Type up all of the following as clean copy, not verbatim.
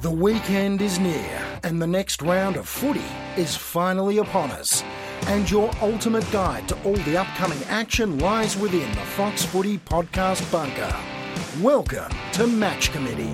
The weekend is near and the next round of footy is finally upon us. And your ultimate guide to all the upcoming action lies within the Fox Footy Podcast bunker. Welcome to Match Committee.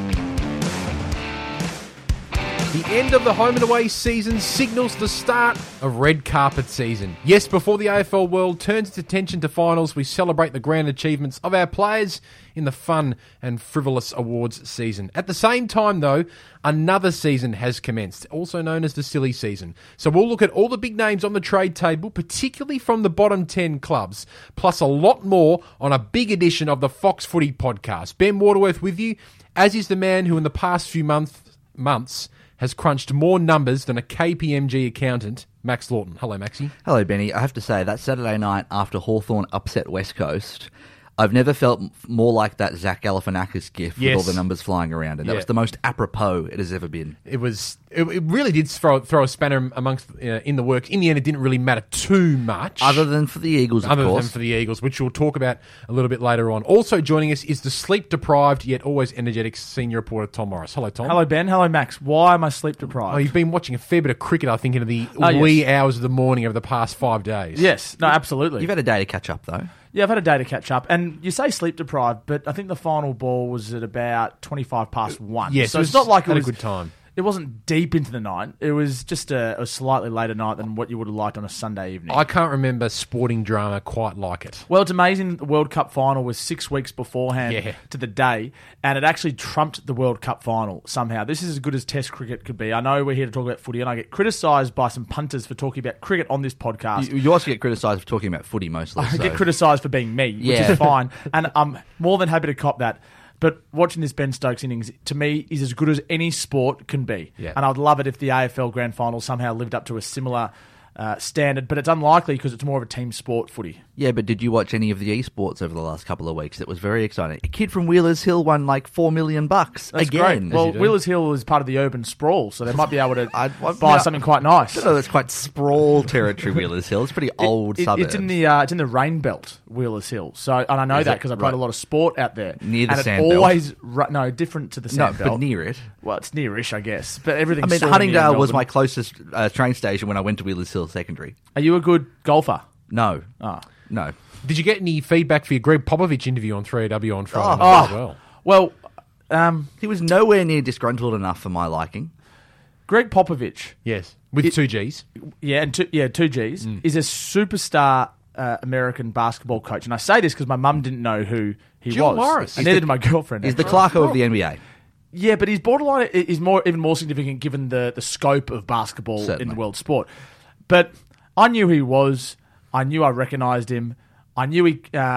The end of the home and away season signals the start of red carpet season. Yes, before the AFL world turns its attention to finals, we celebrate the grand achievements of our players in the fun and frivolous awards season. At the same time, though, another season has commenced, also known as the silly season. So we'll look at all the big names on the trade table, particularly from the bottom 10 clubs, plus a lot more on a big edition of the Fox Footy Podcast. Ben Waterworth with you, as is the man who in the past few months has crunched more numbers than a KPMG accountant, Max Lawton. Hello, Maxie. Hello, Benny. I have to say, that Saturday night after Hawthorn upset West Coast, I've never felt more like that Zach Galifianakis gif with all the numbers flying around it. That was the most apropos it has ever been. It really did throw a spanner amongst in the works. In the end, it didn't really matter too much. Other than for the Eagles, of course. Other than for the Eagles, which we'll talk about a little bit later on. Also joining us is the sleep-deprived yet always energetic senior reporter, Tom Morris. Hello, Tom. Hello, Ben. Hello, Max. Why am I sleep-deprived? Oh, you've been watching a fair bit of cricket, I think, into the wee hours of the morning over the past 5 days. Yes. No, absolutely. You've had a day to catch up, though. Yeah, I've had a day to catch up. And you say sleep-deprived, but I think the final ball was at about 25 past 1. Yes, so it's not like had a good time. It wasn't deep into the night. It was just a slightly later night than what you would have liked on a Sunday evening. I can't remember sporting drama quite like it. Well, it's amazing the World Cup final was 6 weeks beforehand to the day, and it actually trumped the World Cup final somehow. This is as good as Test cricket could be. I know we're here to talk about footy, and I get criticised by some punters for talking about cricket on this podcast. You also get criticised for talking about footy mostly. I get criticised for being me, which is fine, and I'm more than happy to cop that. But watching this Ben Stokes innings, to me, is as good as any sport can be. Yeah. And I'd love it if the AFL Grand Final somehow lived up to a similar standard, but it's unlikely because it's more of a team sport footy. Yeah, but did you watch any of the esports over the last couple of weeks? It was very exciting. A kid from Wheelers Hill won like $4 million That's again. Great. Well, Wheelers Hill is part of the urban sprawl, so they might be able to buy something quite nice. No, that's quite sprawl territory, Wheelers Hill. It's pretty old suburbs. It's in the rain belt, Wheelers Hill. So, and I know that because I played a lot of sport out there. Near the and sand belt? Different to the sand belt. But near it. Well, it's nearish, I guess. But everything's Huntingdale was my closest train station when I went to Wheelers Hill Secondary. Are you a good golfer? No. Oh. No. Did you get any feedback for your Greg Popovich interview on 3AW on Friday night as well? Well, he was nowhere near disgruntled enough for my liking. Greg Popovich. Yes, with 2 Gs. Yeah, and 2 Gs, is a superstar American basketball coach. And I say this because my mum didn't know who he Jill was. Morris. And neither did my girlfriend. He's the Clarko of the NBA. Yeah, but he's borderline is even more significant given the scope of basketball in the world sport. But I knew who he was. I knew I recognised him. I knew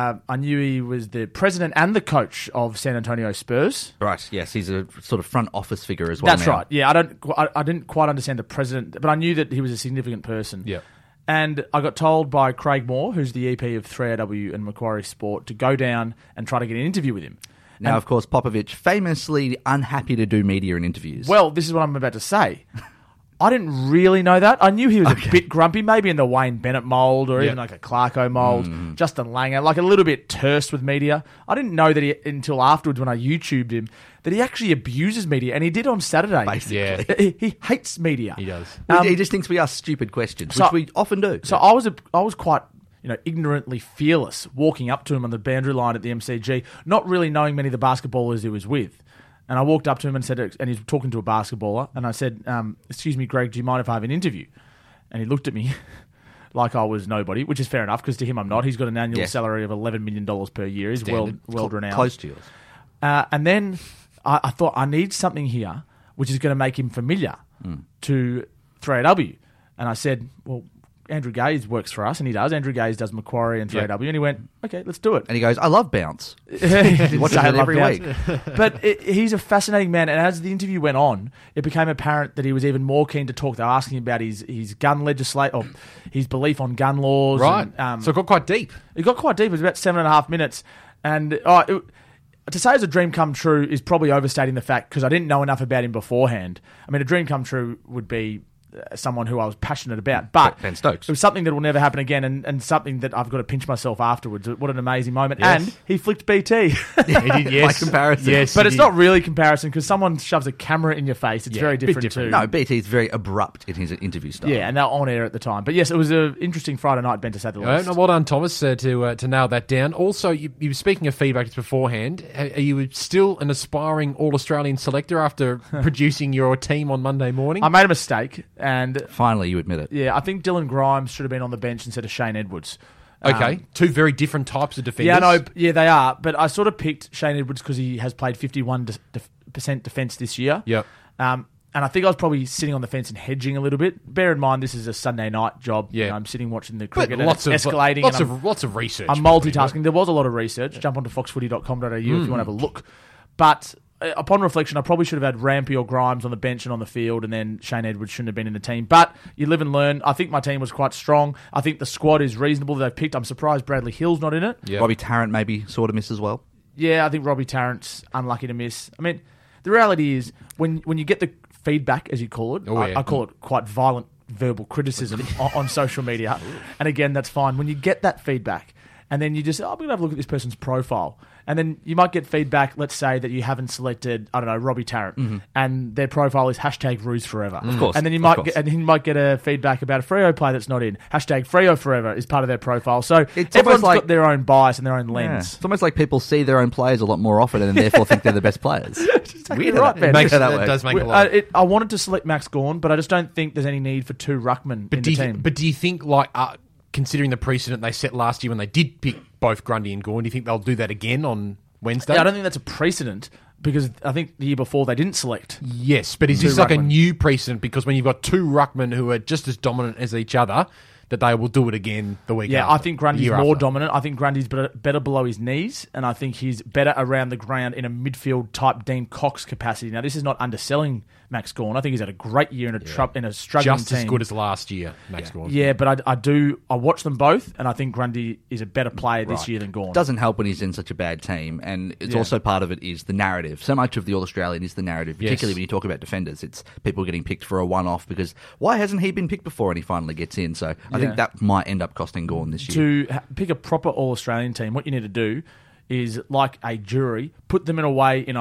he was the president and the coach of San Antonio Spurs. Right. Yes, he's a sort of front office figure as well. That's right. Yeah, I didn't quite understand the president, but I knew that he was a significant person. Yeah. And I got told by Craig Moore, who's the EP of 3AW and Macquarie Sport, to go down and try to get an interview with him. Now, of course, Popovich famously unhappy to do media and interviews. Well, this is what I'm about to say. I didn't really know that. I knew he was a bit grumpy, maybe in the Wayne Bennett mould or even like a Clarko mould. Justin Langer, like a little bit terse with media. I didn't know that until afterwards when I YouTubed him that he actually abuses media, and he did on Saturday. Basically. He hates media. He does. He just thinks we ask stupid questions, which we often do. So I was quite ignorantly fearless walking up to him on the boundary line at the MCG, not really knowing many of the basketballers he was with. And I walked up to him and said, and he's talking to a basketballer, and I said, "Excuse me, Greg, do you mind if I have an interview?" And he looked at me like I was nobody, which is fair enough because to him I'm not. He's got an annual salary of $11 million per year. He's world renowned, close to yours. And then I thought I need something here which is going to make him familiar to 3AW. And I said, "Well, Andrew Gaze works for us," and he does. Andrew Gaze does Macquarie and 3AW, and he went, "Okay, let's do it." And he goes, "I love bounce." He watches it every week. But he's a fascinating man, and as the interview went on, it became apparent that he was even more keen to talk. They were asking about his gun legislation, or his belief on gun laws. Right. And, so it got quite deep. It got quite deep. It was about 7.5 minutes. And to say it's a dream come true is probably overstating the fact because I didn't know enough about him beforehand. I mean, a dream come true would be someone who I was passionate about. But Ben Stokes. It was something that will never happen again, and something that I've got to pinch myself afterwards. What an amazing moment. Yes. And he flicked BT. He did, yes. By comparison. Yes, But he it's did. not really comparison because someone shoves a camera in your face. It's Yeah, very a bit different different. too. No, BT is very abrupt in his interview style. Yeah, and they're on air at the time. But yes, it was an interesting Friday night, Ben, to say the least. No, well done, Thomas, to nail that down. Also, you were speaking of feedback just beforehand. Are you still an aspiring All-Australian selector after producing your team on Monday morning? I made a mistake, and Finally, you admit it. yeah, I think Dylan Grimes should have been on the bench instead of Shane Edwards. Okay, two very different types of defenders. Yeah, no, yeah, they are. But I sort of picked Shane Edwards because he has played 51% defence this year. Yep. And I think I was probably sitting on the fence and hedging a little bit. Bear in mind, this is a Sunday night job. Yeah. You know, I'm sitting watching the But cricket and lots it's of escalating. lots of research. I'm multitasking. There was a lot of research. Jump onto foxfooty.com.au if you want to have a look. But upon reflection, I probably should have had Rampy or Grimes on the bench and on the field, and then Shane Edwards shouldn't have been in the team. But you live and learn. I think my team was quite strong. I think the squad is reasonable that they've picked. I'm surprised Bradley Hill's not in it. Yeah. Robbie Tarrant maybe sort of miss as well. Yeah, I think Robbie Tarrant's unlucky to miss. I mean, the reality is when you get the feedback, as you call it, Oh, yeah. I call it quite violent verbal criticism on social media. And again, that's fine. When you get that feedback and then you just, I'm going to have a look at this person's profile. And then you might get feedback, let's say, that you haven't selected, I don't know, Robbie Tarrant, and their profile is #Roos Forever. Of course, And then you of might course. get, and then you might get a feedback about a Freo player that's not in. #Freo Forever is part of their profile. So It's everyone's almost like- got their own bias and their own Yeah. lens. It's almost like people see their own players a lot more often and therefore think they're the best players. Weird, right, Ben? That does make a lot. I wanted to select Max Gawn, but I just don't think there's any need for two ruckmen in the team. But do you think, like, considering the precedent they set last year when they did pick both Grundy and Gawn, do you think they'll do that again on Wednesday? Yeah, I don't think that's a precedent because I think the year before they didn't select. Yes, but is Two this like a ruckmen. new precedent? Because when you've got two ruckmen who are just as dominant as each other, that they will do it again the week Yeah, after. I think Grundy's the year more after. dominant. I think Grundy's better below his knees, and I think he's better around the ground in a midfield type Dean Cox capacity. Now, this is not underselling Max Gawn. I think he's had a great year in a struggling Just team. as good as last year, Max Gawn. Yeah, but I watch them both, and I think Grundy is a better player this year than Gawn. Doesn't help when he's in such a bad team, and it's Yeah. also part of it is the narrative. So much of the All-Australian is the narrative, particularly Yes. when you talk about defenders. It's people getting picked for a one-off because why hasn't he been picked before and he finally gets in? So I think that might end up costing Gawn this year. To pick a proper All-Australian team, what you need to do is, like a jury, put them away in a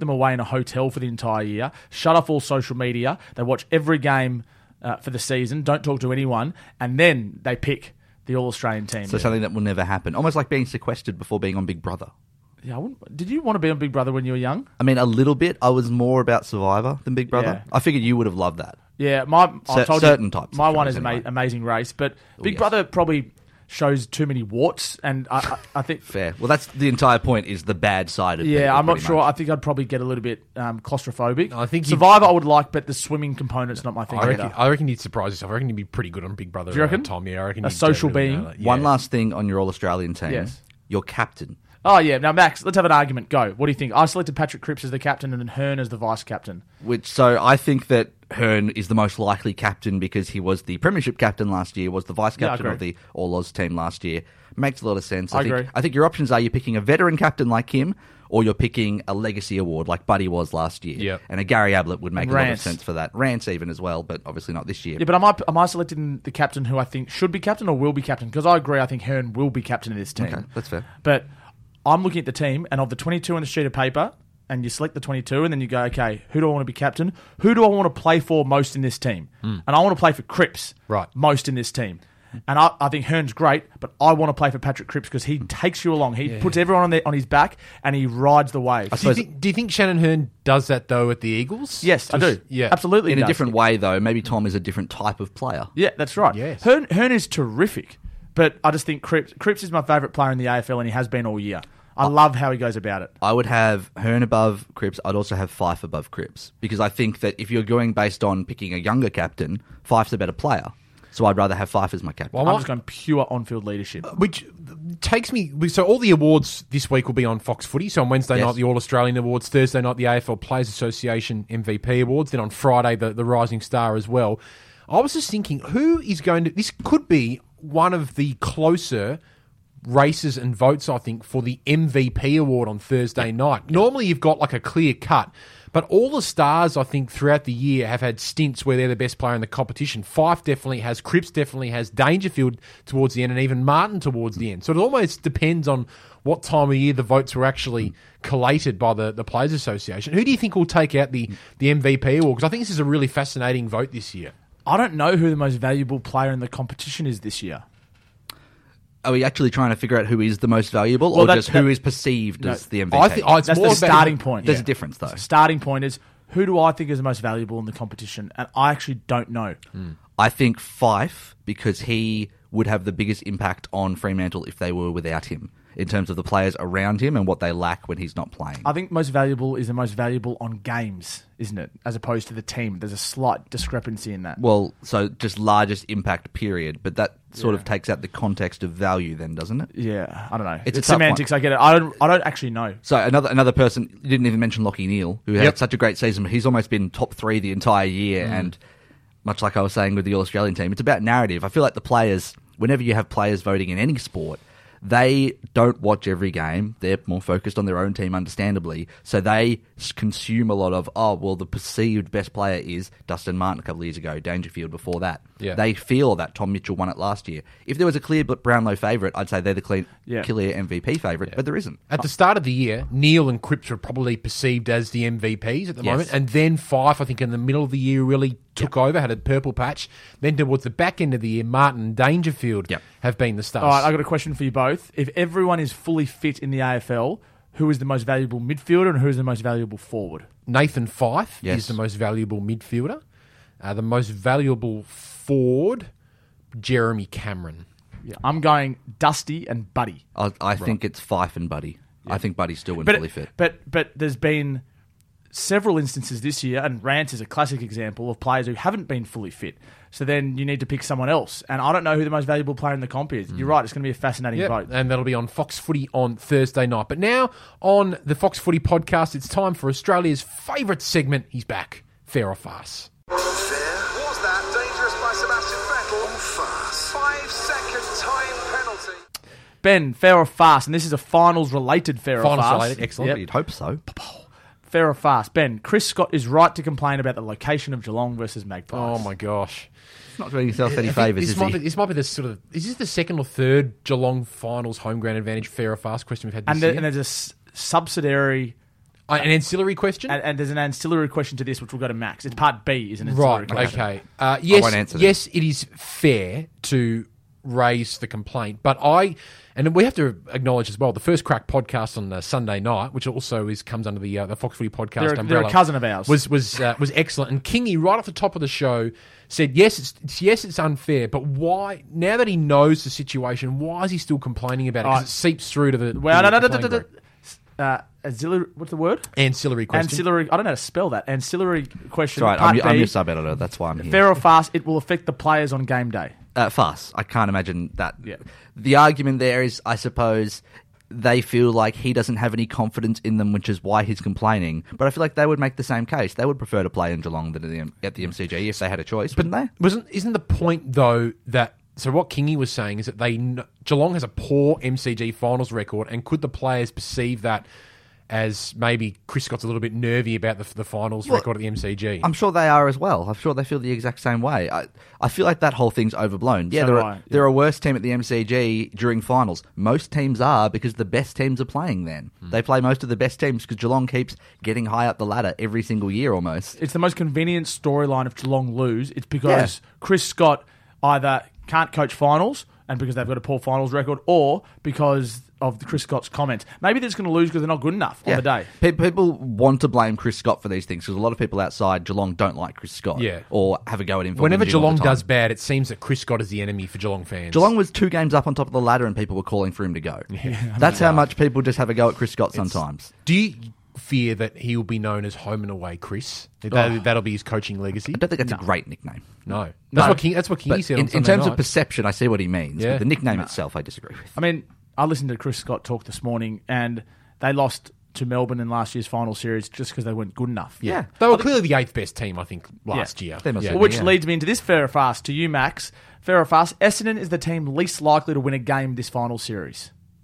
hotel for the entire year. Shut off all social media. They watch every game for the season. Don't talk to anyone, and then they pick the All-Australian team. So something that will never happen. Almost like being sequestered before being on Big Brother. Yeah, did you want to be on Big Brother when you were young? I mean, a little bit. I was more about Survivor than Big Brother. Yeah. I figured you would have loved that. Yeah, I told certain you, types of my one shows is anyway. Amazing Race, but Big yes. Brother probably shows too many warts, and I think. Fair. Well, that's the entire point, is the bad side of Yeah, people, I'm not pretty sure. much. I think I'd probably get a little bit claustrophobic. I think Survivor I would like, but the swimming component's not my thing. I reckon you'd surprise yourself. I reckon you'd be pretty good on Big Brother. Do you reckon? Tom? Yeah, I reckon A you'd social really being? nail it. One Yeah. last thing on your All-Australian team. Yes. Your captain. Oh, yeah. Now, Max, let's have an argument. Go. What do you think? I selected Patrick Cripps as the captain and then Hearn as the vice-captain. So I think that Hearn is the most likely captain because he was the premiership captain last year, was the vice-captain I of the All-Aus team last year. Makes a lot of sense. I agree. I think your options are you're picking a veteran captain like him, or you're picking a legacy award like Buddy was last year. Yep. And a Gary Ablett would make a lot of Rance. sense for that. Rance even as well, but obviously not this year. Yeah, but am I selecting the captain who I think should be captain or will be captain? Because I agree, I think Hearn will be captain of this team. Okay, that's fair. But I'm looking at the team, and of the 22 on the sheet of paper, and you select the 22, and then you go, okay, who do I want to be captain? Who do I want to play for most in this team? And I want to play for Cripps Right. most in this team. And I think Hearn's great, but I want to play for Patrick Cripps because he takes you along. He puts everyone on his back, and he rides the wave. Do you think Shannon Hearn does that, though, at the Eagles? Yes, I do. Yeah. Absolutely. In he a does. different way, though, maybe Tom is a different type of player. Yeah, that's right. Yes. Hearn is terrific, but I just think Cripps is my favourite player in the AFL, and he has been all year. I love how he goes about it. I would have Hearn above Cripps. I'd also have Fife above Cripps because I think that if you're going based on picking a younger captain, Fife's a better player. So I'd rather have Fife as my captain. Well, I'm just going pure on-field leadership. Which takes me... So all the awards this week will be on Fox Footy. So on Wednesday Yes. night, the All-Australian Awards. Thursday night, the AFL Players Association MVP Awards. Then on Friday, the Rising Star as well. I was just thinking, who is going to... This could be one of the closer races and votes, I think, for the MVP award on Thursday night. Normally, you've got like a clear cut. But But all the stars, I think, throughout the year have had stints where they're the best player in the competition. Fife definitely has, Cripps definitely has, Dangerfield towards the end, and even Martin towards the end. So it almost depends on what time of year the votes were actually collated by the Players Association. Who do you think will take out the MVP award? Because I think this is a really fascinating vote this year. I don't know who the most valuable player in the competition is this year. Are we actually trying to figure out who is the most valuable, or just who is perceived as the MVP? I think that's the starting point. There's a difference, though. The starting point is, who do I think is the most valuable in the competition? And I actually don't know. I think Fife, because he would have the biggest impact on Fremantle if they were without him, in terms of the players around him and what they lack when he's not playing. I think most valuable is the most valuable on games, isn't it? As opposed to the team. There's a slight discrepancy in that. Well, so just largest impact period, but that sort of takes out the context of value then, doesn't it? Yeah, I don't know. It's semantics, I get it. I don't actually know. So another person, you didn't even mention Lachie Neale, who had such a great season, but he's almost been top 3 the entire year, and much like I was saying with the All-Australian team, it's about narrative. I feel like the players, whenever you have players voting in any sport, they don't watch every game. They're more focused on their own team, understandably. So they consume a lot of, the perceived best player is Dustin Martin a couple of years ago, Dangerfield before that. Yeah. They feel that Tom Mitchell won it last year. If there was a clear Brownlow favourite, I'd say they're the clear MVP favourite, but there isn't. At the start of the year, Neale and Cripps were probably perceived as the MVPs at the moment. And then Fife, I think, in the middle of the year really took over, had a purple patch. Then towards the back end of the year, Martin and Dangerfield have been the stars. All right, I've got a question for you both. If everyone is fully fit in the AFL, who is the most valuable midfielder and who is the most valuable forward? Nathan Fife is the most valuable midfielder. The most valuable forward, Jeremy Cameron. Yeah, I'm going Dusty and Buddy. I think it's Fife and Buddy. Yeah. I think Buddy's still fully fit. But there's been several instances this year, and Rance is a classic example of players who haven't been fully fit. So then you need to pick someone else. And I don't know who the most valuable player in the comp is. You're right, it's going to be a fascinating vote. And that'll be on Fox Footy on Thursday night. But now, on the Fox Footy podcast, it's time for Australia's favourite segment. He's back. Fair or farce? Fair? Was that dangerous by Sebastian Vettel? Or farce? 5-second time penalty. Ben, fair or farce? And this is a finals-related fair or farce. Finals-related, excellent. You'd hope so. Fair or farce? Ben, Chris Scott is right to complain about the location of Geelong versus Magpies. Oh, my gosh. It's not doing yourself any favours, is he? This might be the sort of... Is this the second or third Geelong finals home ground advantage fair or farce question we've had this year? And there's a subsidiary... An ancillary question? And there's an ancillary question to this, which will go to Max. It's part B, isn't it? Right, okay. I won't answer that. Yes, it is fair to raise the complaint, but and we have to acknowledge as well, the First Crack podcast on Sunday night, which also comes under the Fox Footy podcast umbrella. They're a cousin of ours. Was excellent. And Kingy, right off the top of the show, said, yes, it's unfair, but why, now that he knows the situation, why is he still complaining about it? Because it seeps through to the... Well, no. Auxiliary, what's the word? Ancillary question. Ancillary, I don't know how to spell that. Ancillary question. That's right, I'm your sub-editor, that's why I'm here. Fair or farce, it will affect the players on game day. Farce. I can't imagine that. Yeah. The argument there is, I suppose, they feel like he doesn't have any confidence in them, which is why he's complaining. But I feel like they would make the same case. They would prefer to play in Geelong than at the MCG if they had a choice, wouldn't they? Isn't the point, though, that... So what Kingy was saying is that Geelong has a poor MCG finals record, and could the players perceive that as maybe Chris Scott's a little bit nervy about the finals record at the MCG? I'm sure they are as well. I'm sure they feel the exact same way. I feel like that whole thing's overblown. Yeah, they're a worse team at the MCG during finals. Most teams are, because the best teams are playing then. They play most of the best teams because Geelong keeps getting high up the ladder every single year almost. It's the most convenient storyline if Geelong lose. It's because Chris Scott either can't coach finals, and because they've got a poor finals record, or because of Chris Scott's comments. Maybe they're just going to lose because they're not good enough on the day. People want to blame Chris Scott for these things because a lot of people outside Geelong don't like Chris Scott or have a go at him. Whenever Geelong does bad, it seems that Chris Scott is the enemy for Geelong fans. Geelong was 2 games up on top of the ladder and people were calling for him to go. That's how much people just have a go at Chris Scott sometimes. Do you fear that he will be known as Home and Away Chris? That'll be his coaching legacy? I don't think that's a great nickname. No. That's what Kingy said on Sunday in terms night. of perception, I see what he means. But the nickname itself, I disagree with. I mean, I listened to Chris Scott talk this morning, and they lost to Melbourne in last year's final series just because they weren't good enough. Yeah. They were clearly the 8th best team, I think, last year. Which leads me into this fair or farce to you, Max. Fair or farce, Essendon is the team least likely to win a game this final series.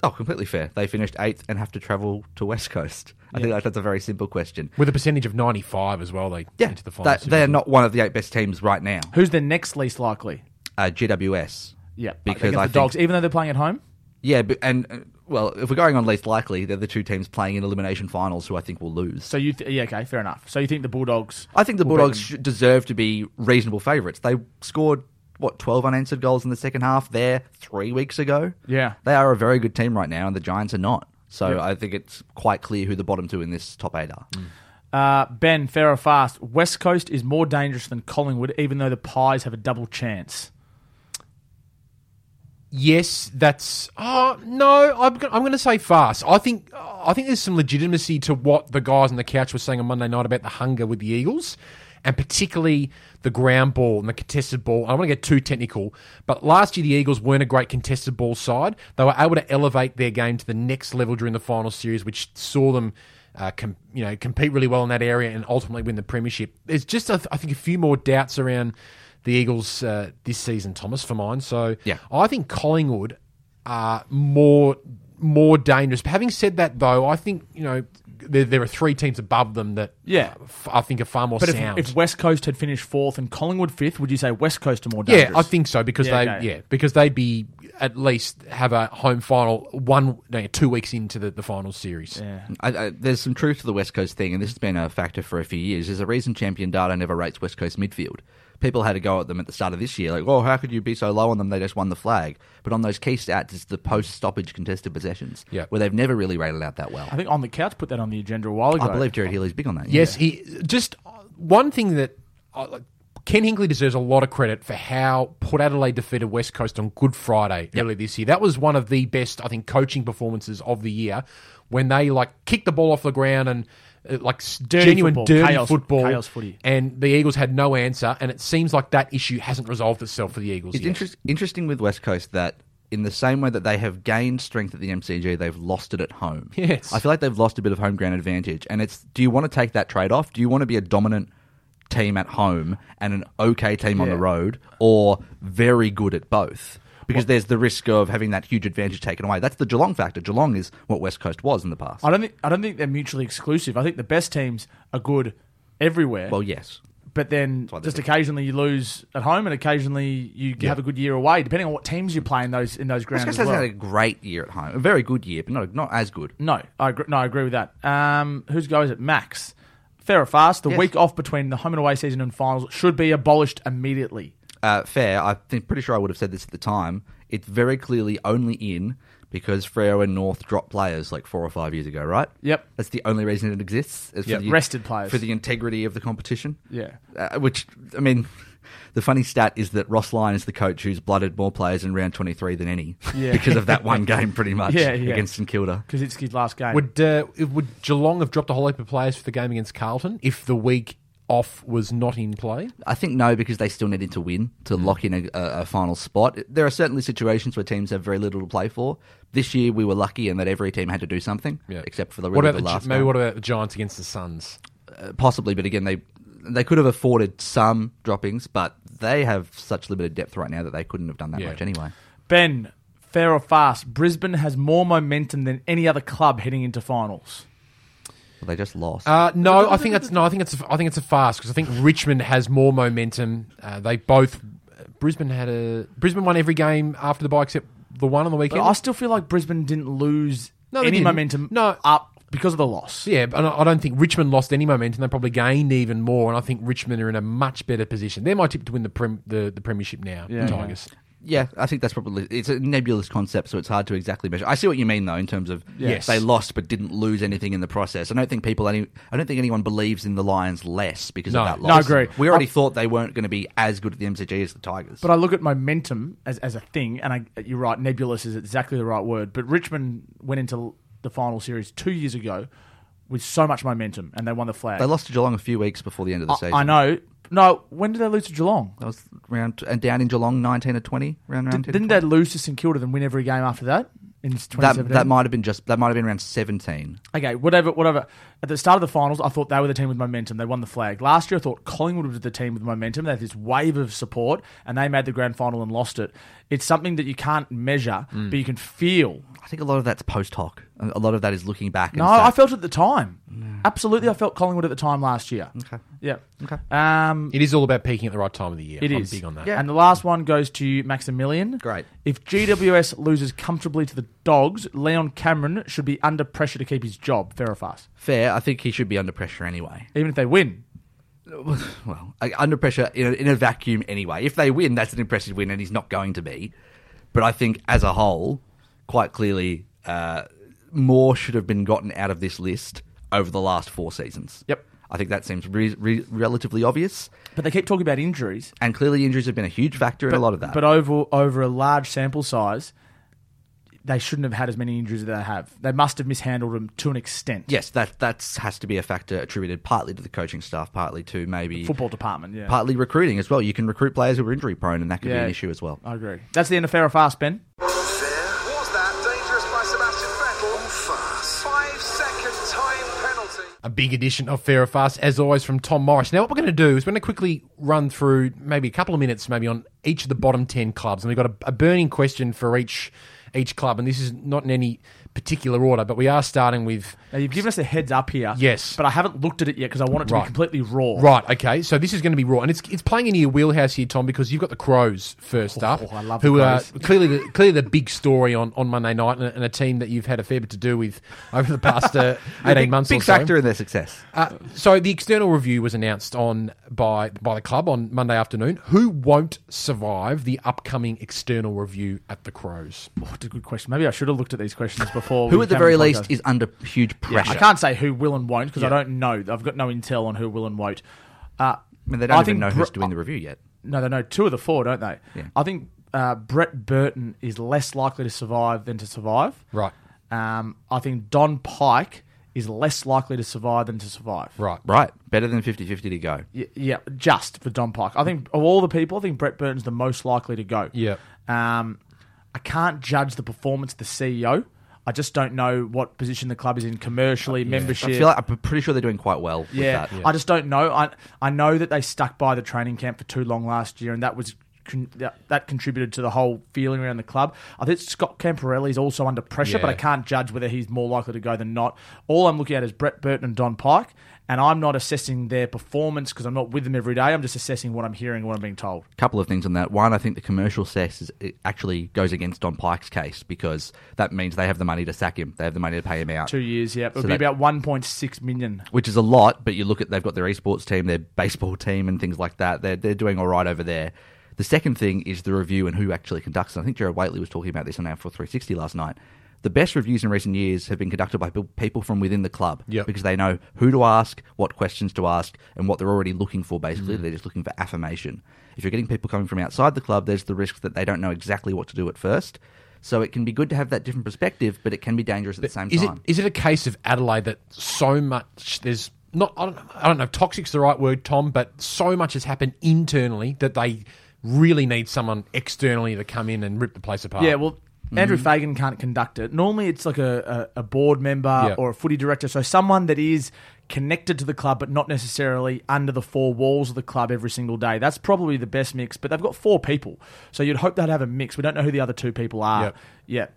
Oh, completely fair. They finished 8th and have to travel to West Coast. I think that's a very simple question. With a percentage of 95 as well, they Yeah, into the final. they're not one of the 8 best teams right now. Who's the next least likely? GWS. Yeah, Because against I the Dogs, think, even though they're playing at home. yeah, well, if we're going on least likely, they're the 2 teams playing in elimination finals who I think will lose. So okay, fair enough. So you think the Bulldogs? I think the will Bulldogs beat them? deserve to be reasonable favourites. They scored 12 unanswered goals in the second half there 3 weeks ago. Yeah. They are a very good team right now, and the Giants are not. So Yeah. I think it's quite clear who the bottom 2 in this top 8 are. Ben, fair or fast? West Coast is more dangerous than Collingwood, even though the Pies have a double chance. Yes, that's. Oh no, I'm going to say fast. I think there's some legitimacy to what the guys on the couch were saying on Monday night about the hunger with the Eagles, and particularly the ground ball and the contested ball. I don't want to get too technical, but last year the Eagles weren't a great contested ball side. They were able to elevate their game to the next level during the final series, which saw them compete really well in that area and ultimately win the premiership. There's just, I think, a few more doubts around the Eagles this season, Thomas, for mine. So Yeah. I I think Collingwood are more dangerous. But having said that, though, I think there are 3 teams above them that I think are far more But sound. if West Coast had finished 4th and Collingwood 5th, would you say West Coast are more Yeah, dangerous? I think so because because they'd be at least have a home final 2 weeks into the final series. Yeah. There's some truth to the West Coast thing, and this has been a factor for a few years. There's a reason Champion Data never rates West Coast midfield. People had to go at them at the start of this year, like, how could you be so low on them? They just won the flag. But on those key stats, it's the post-stoppage contested possessions, where they've never really rated out that well. I think On the Couch put that on the agenda a while ago. I believe Jared Healy's big on that. Yes, he just one thing that Ken Hinkley deserves a lot of credit for how Port Adelaide defeated West Coast on Good Friday earlier this year. That was one of the best, I think, coaching performances of the year when they kicked the ball off the ground and genuine football. dirty Chaos footy. and the Eagles had no answer. And it seems like that issue hasn't resolved itself for the Eagles. It's interesting with West Coast that in the same way that they have gained strength at the MCG, they've lost it at home. Yes. I feel like they've lost a bit of home ground advantage. And do you want to take that trade-off? Do you want to be a dominant team at home and an okay team on the road, or very good at both? Because there's the risk of having that huge advantage taken away. That's the Geelong factor. Geelong is what West Coast was in the past. I don't think they're mutually exclusive. I think the best teams are good everywhere. Well, yes. But then just occasionally you lose at home, and occasionally you have a good year away, depending on what teams you play in those grounds West as Coast well. has had a great year at home. A very good year, but not as good. No, I agree with that. Whose go is it? Max. Fair or fast, the week off between the home and away season and finals should be abolished immediately. Fair. I'm pretty sure I would have said this at the time. It's very clearly only in because Freo and North dropped players 4 or 5 years ago, right? Yep. That's the only reason it exists. Is for rested players. For the integrity of the competition. Yeah. Which, I mean, the funny stat is that Ross Lyon is the coach who's blooded more players in round 23 than any. Yeah. Because of that one game, pretty much, against St Kilda. Because it's his last game. Would Geelong have dropped a whole heap of players for the game against Carlton if the week off was not in play? I think no, because they still needed to win to lock in a final spot. There are certainly situations where teams have very little to play for. This year we were lucky in that every team had to do something, except for the what about last maybe game. what about the Giants against the Suns? Possibly, but again, they could have afforded some droppings, but they have such limited depth right now that they couldn't have done that much anyway. Ben, fair or fast, Brisbane has more momentum than any other club heading into finals. They just lost. No, I think it's a fast because I think Richmond has more momentum. Brisbane won every game after the bye except the one on the weekend. But I still feel like Brisbane didn't lose any momentum up because of the loss. Yeah, but I don't think Richmond lost any momentum. They probably gained even more, and I think Richmond are in a much better position. They're my tip to win the premiership now. The Tigers. Yeah, I think that's probably... It's a nebulous concept, so it's hard to exactly measure. I see what you mean, though, in terms of they lost but didn't lose anything in the process. I don't think anyone believes in the Lions less because of that loss. No, I agree. We already thought they weren't going to be as good at the MCG as the Tigers. But I look at momentum as a thing, and you're right, nebulous is exactly the right word. But Richmond went into the final series 2 years ago with so much momentum, and they won the flag. They lost to Geelong a few weeks before the end of the season. I know. No, when did they lose to Geelong? That was down in Geelong, 19 or 20, round 10 Didn't they lose to St Kilda then win every game after that? in 2017? That might have been around 17. Okay, whatever. At the start of the finals, I thought they were the team with momentum. They won the flag. Last year, I thought Collingwood was the team with momentum. They had this wave of support, and they made the grand final and lost it. It's something that you can't measure, but you can feel. I think a lot of that's post hoc. A lot of that is looking back. No, I felt it at the time. Absolutely, I felt Collingwood at the time last year. Okay. Yeah. Okay. It is all about peaking at the right time of the year. It I'm is. big on that. Yeah. And the last one goes to Maximilian. Great. If GWS loses comfortably to the Dogs, Leon Cameron should be under pressure to keep his job. Fair or fast? Fair. I think he should be under pressure anyway. Even if they win. Well, under pressure in a vacuum anyway. If they win, that's an impressive win, and he's not going to be. But I think as a whole, quite clearly, more should have been gotten out of this list over the last 4 seasons. Yep. I think that seems relatively obvious. But they keep talking about injuries. And clearly injuries have been a huge factor in a lot of that. But over a large sample size, they shouldn't have had as many injuries as they have. They must have mishandled them to an extent. Yes, that has to be a factor attributed partly to the coaching staff, partly to maybe... Football department, yeah. Partly recruiting as well. You can recruit players who are injury prone, and that could be Yeah. an issue as well. I agree. That's the end of Fair or Fast, Ben. Fair. Was that dangerous by Sebastian Vettel? On fast. 5-second time penalty. A big edition of Fair or Fast, as always, from Tom Morris. Now, what we're going to do is we're going to quickly run through maybe a couple of minutes maybe on each of the bottom 10 clubs. And we've got a burning question for each club, and this is not in any particular order, but we are starting with... Now, you've given us a heads up here. Yes. But I haven't looked at it yet because I want it to Right. be completely raw. Right, okay, so this is going to be raw, and it's playing into your wheelhouse here, Tom, because you've got the Crows first up, I love the who are Crows. clearly the big story on Monday night, and a team that you've had a fair bit to do with over the past 18 months or Big so. factor in their success. So the external review was announced by the club on Monday afternoon. Who won't survive the upcoming external review at the Crows? Oh, that's a good question. Maybe I should have looked at these questions before. Who we at the came very on least podcast. is under huge Yeah, pressure. I can't say who will and won't because I Yeah. don't know. I've got no intel on who will and won't. I mean, they don't even think know who's doing the review yet. No, they know 2 of the 4, don't they? Yeah. I think Brett Burton is less likely to survive than to survive. Right, I think Don Pike is less likely to survive than to survive. right. Right. Better than 50-50 to go. Yeah, just for Don Pike. I think of all the people, I think Brett Burton's the most likely to go. Yeah. I can't judge the performance of the CEO. I just don't know what position the club is in commercially, membership. I feel like I'm pretty sure they're doing quite well with Yeah, that. I just don't know. I know that they stuck by the training camp for too long last year, and that was that contributed to the whole feeling around the club. I think Scott Camporelli is also under pressure, but Yeah. I can't judge whether he's more likely to go than not. All I'm looking at is Brett Burton and Don Pike, and I'm not assessing their performance because I'm not with them every day. I'm just assessing what I'm hearing and what I'm being told. Couple of things on that. One, I think the commercial cess it actually goes against Don Pike's case because that means they have the money to sack him. They have the money to pay him out. 2 years, yeah. It would So be that- about 1.6 million. Which is a lot, but you look at they've got their esports team, their baseball team, and things like that. They're doing all right over there. The second thing is the review and who actually conducts it. I think Jared Waitley was talking about this on Outfield 360 last night. The best reviews in recent years have been conducted by people from within the club Yep. because they know who to ask, what questions to ask, and what they're already looking for, basically. They're just looking for affirmation. If you're getting people coming from outside the club, there's the risk that they don't know exactly what to do at first. So it can be good to have that different perspective, but it can be dangerous at the same time. Is it a case of Adelaide that so much there's not I don't know if toxic's the right word, Tom, but so much has happened internally that they really need someone externally to come in and rip the place apart? Yeah, well, Andrew Fagan can't conduct it. Normally, it's like a board member Yeah. or a footy director, so someone that is connected to the club but not necessarily under the 4 walls of the club every single day. That's probably the best mix, but they've got 4 people, so you'd hope they'd have a mix. We don't know who the other 2 people are yet.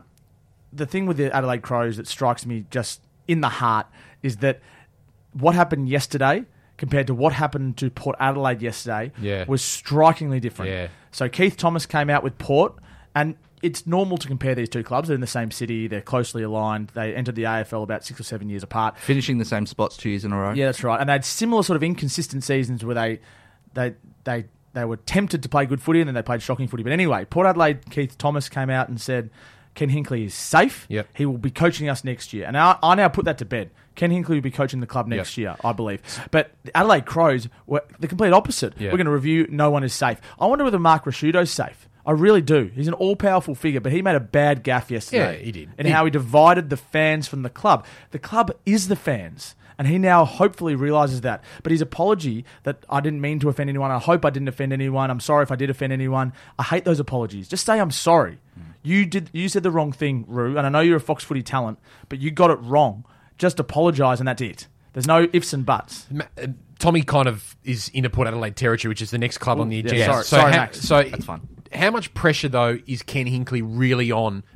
The thing with the Adelaide Crows that strikes me just in the heart is that what happened yesterday compared to what happened to Port Adelaide yesterday was strikingly different. Yeah. So Keith Thomas came out with Port, and it's normal to compare these 2 clubs. They're in the same city. They're closely aligned. They entered the AFL about 6 or 7 years apart. Finishing the same spots 2 years in a row? Yeah, that's right. And they had similar sort of inconsistent seasons where they were tempted to play good footy and then they played shocking footy. But anyway, Port Adelaide, Keith Thomas came out and said Ken Hinkley is safe. Yep. He will be coaching us next year. And I now put that to bed. Ken Hinkley will be coaching the club next year, I believe. But the Adelaide Crows were the complete opposite. Yeah. We're going to review no one is safe. I wonder whether Mark Rasciuto's safe. I really do. He's an all-powerful figure, but he made a bad gaffe yesterday. Yeah, he did. And how he divided the fans from the club. The club is the fans. And he now hopefully realises that. But his apology that I didn't mean to offend anyone, I hope I didn't offend anyone, I'm sorry if I did offend anyone, I hate those apologies. Just say I'm sorry. You said the wrong thing, Roo, and I know you're a Fox Footy talent, but you got it wrong. Just apologise and that's it. There's no ifs and buts. Tommy kind of is into Port Adelaide territory, which is the next club on the agenda. Yeah, sorry, Max. That's fine. How much pressure, though, is Ken Hinkley really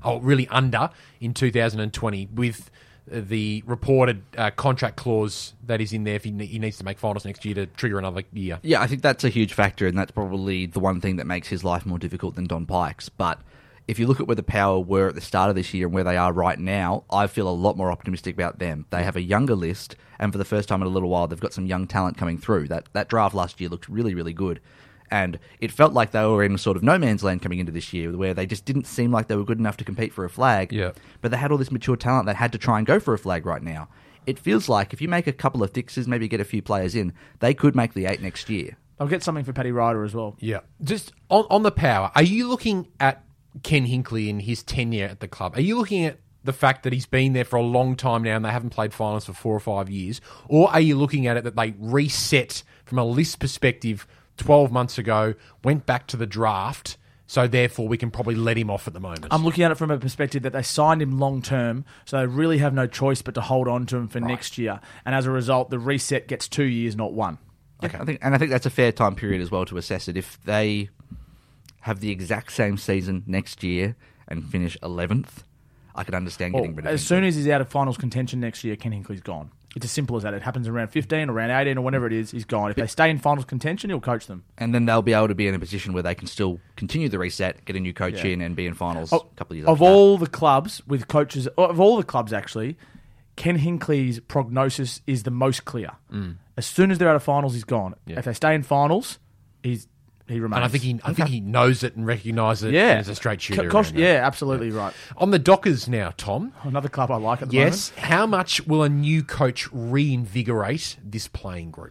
under in 2020 with the reported contract clause that is in there if he needs to make finals next year to trigger another year? Yeah, I think that's a huge factor, and that's probably the one thing that makes his life more difficult than Don Pike's. But if you look at where the Power were at the start of this year and where they are right now, I feel a lot more optimistic about them. They have a younger list, and for the first time in a little while, they've got some young talent coming through. That draft last year looked really, really good. And it felt like they were in sort of no man's land coming into this year, where they just didn't seem like they were good enough to compete for a flag. Yeah. But they had all this mature talent that had to try and go for a flag right now. It feels like if you make a couple of fixes, maybe get a few players in, they could make the 8 next year. I'll get something for Paddy Ryder as well. Yeah. Just on the Power, are you looking at Ken Hinkley and his tenure at the club? Are you looking at the fact that he's been there for a long time now and they haven't played finals for 4 or 5 years? Or are you looking at it that they reset from a list perspective 12 months ago, went back to the draft, so therefore we can probably let him off at the moment? I'm looking at it from a perspective that they signed him long term, so they really have no choice but to hold on to him for next year. And as a result, the reset gets 2 years, not 1. Okay. I think that's a fair time period as well to assess it. If they have the exact same season next year and finish 11th, I could understand getting rid of him. As soon as he's out of finals contention next year, Ken Hinkley's gone. It's as simple as that. It happens around 15 or around 18 or whenever it is, he's gone. If they stay in finals contention, he'll coach them. And then they'll be able to be in a position where they can still continue the reset, get a new coach in, and be in finals a couple of years Of all the clubs with coaches, of all the clubs actually, Ken Hinkley's prognosis is the most clear. As soon as they're out of finals, he's gone. Yeah. If they stay in finals, he remains. And I think he knows it and recognises it and is a straight shooter. Absolutely right. On the Dockers now, Tom. Another club I like at the moment. Yes. How much will a new coach reinvigorate this playing group?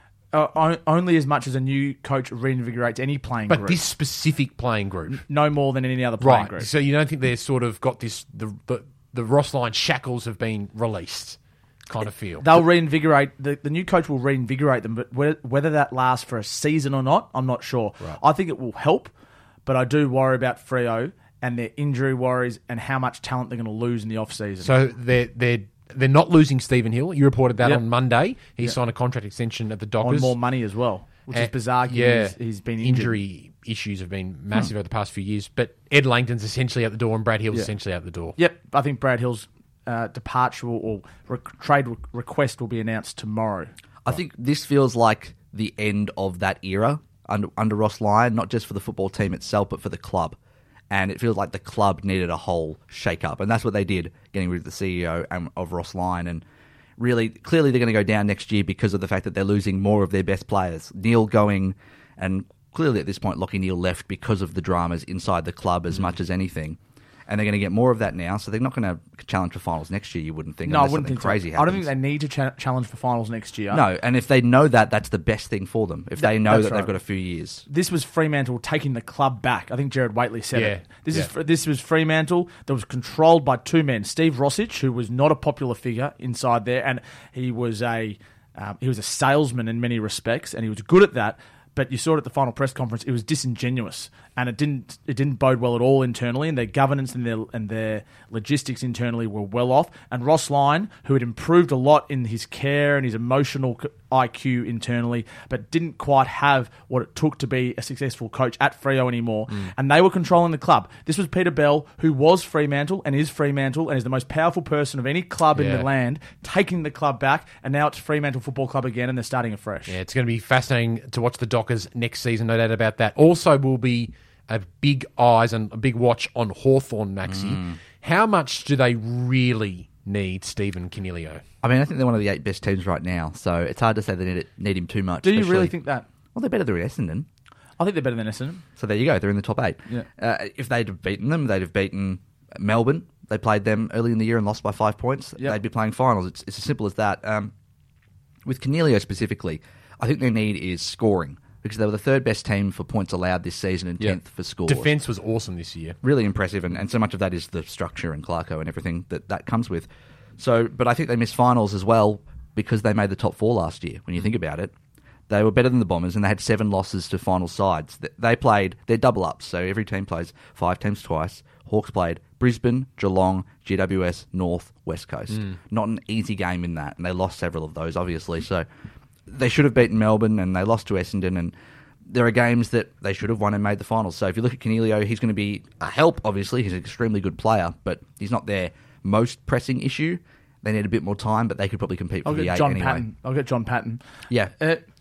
Only as much as a new coach reinvigorates any playing group. But this specific playing group? No more than any other playing group. So you don't think they've sort of got this, the Ross Lyon shackles have been released kind of feel? They'll reinvigorate, the new coach will reinvigorate them, but whether that lasts for a season or not, I'm not sure. Right. I think it will help, but I do worry about Freo and their injury worries and how much talent they're going to lose in the off-season. So they're not losing Stephen Hill. You reported that on Monday. He signed a contract extension at the Dockers. On more money as well, which is bizarre. He's been injured. Injury issues have been massive over the past few years, but Ed Langton's essentially out the door and Brad Hill's essentially out the door. Yep, I think Brad Hill's departure or trade request will be announced tomorrow. I think this feels like the end of that era under Ross Lyon, not just for the football team itself, but for the club. And it feels like the club needed a whole shake-up. And that's what they did, getting rid of the CEO of Ross Lyon. And really, clearly they're going to go down next year because of the fact that they're losing more of their best players. Neil going, and clearly at this point, Lachie Neale left because of the dramas inside the club as much as anything. And they're going to get more of that now, so they're not going to challenge for finals next year, you wouldn't think. No, I wouldn't think crazy so. happens. I don't think they need to challenge for finals next year. No, and if they know that, that's the best thing for them. If they know that's that they've right. got a few years. This was Fremantle taking the club back. I think Jared Waitley said it. This was Fremantle that was controlled by two men. Steve Rossich, who was not a popular figure inside there, and he was a salesman in many respects, and he was good at that. But you saw it at the final press conference; it was disingenuous, and it didn't bode well at all internally. And their governance and their logistics internally were well off. And Ross Lyon, who had improved a lot in his care and his emotional IQ internally, but didn't quite have what it took to be a successful coach at Freo anymore. And they were controlling the club. This was Peter Bell, who was Fremantle and is the most powerful person of any club in the land, taking the club back. And now it's Fremantle Football Club again, and they're starting afresh. Yeah, it's going to be fascinating to watch the Dockers next season, no doubt about that. Also will be a big eyes and a big watch on Hawthorn, Maxi. How much do they really need Stephen Coniglio? I mean, I think they're one of the 8 best teams right now, so it's hard to say they need him too much. Do you really think that? Well, they're better than Essendon. I think they're better than Essendon. So there you go. They're in the top 8. Yeah. If they'd have beaten them, they'd have beaten Melbourne. They played them early in the year and lost by 5 points. Yep. They'd be playing finals. It's as simple as that. With Coniglio specifically, I think their need is scoring, because they were the 3rd best team for points allowed this season and 10th for scores. Defence was awesome this year. Really impressive, and so much of that is the structure and Clarko and everything that comes with. So, but I think they missed finals as well because they made the top 4 last year, when you think about it. They were better than the Bombers, and they had 7 losses to final sides. They played their double ups, so every team plays 5 teams twice. Hawks played Brisbane, Geelong, GWS, North, West Coast. Not an easy game in that, and they lost several of those, obviously. So they should have beaten Melbourne, and they lost to Essendon, and there are games that they should have won and made the finals. So if you look at Cornelio, he's going to be a help, obviously. He's an extremely good player, but he's not their most pressing issue. They need a bit more time, but they could probably compete for the 8 anyway. I'll get John Patton. Yeah.